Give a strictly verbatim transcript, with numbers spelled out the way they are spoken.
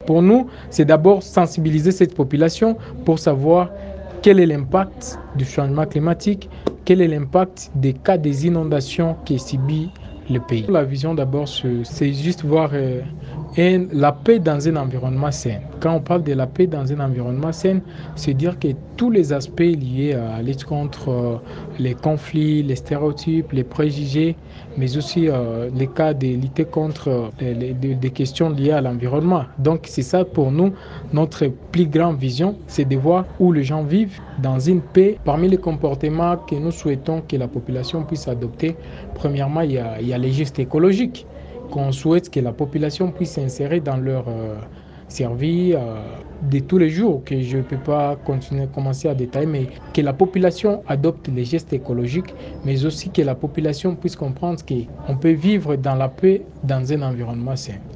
pour nous, c'est d'abord sensibiliser cette population pour savoir quel est l'impact du changement climatique, quel est l'impact des cas des inondations qui subit le pays. La vision d'abord, c'est juste voir euh, un, la paix dans un environnement sain. Quand on parle de la paix dans un environnement sain, c'est dire que tous les aspects liés à la lutte contre euh, les conflits, les stéréotypes, les préjugés, mais aussi euh, les cas de lutter contre euh, les, les, des questions liées à l'environnement. Donc c'est ça pour nous, notre plus grande vision, c'est de voir où les gens vivent dans une paix. Parmi les comportements que nous souhaitons que la population puisse adopter, premièrement, il y a, il y a les gestes écologiques qu'on souhaite que la population puisse s'insérer dans leur euh, service euh, de tous les jours, que je ne peux pas continuer, commencer à détailler, mais que la population adopte les gestes écologiques, mais aussi que la population puisse comprendre qu'on peut vivre dans la paix dans un environnement sain.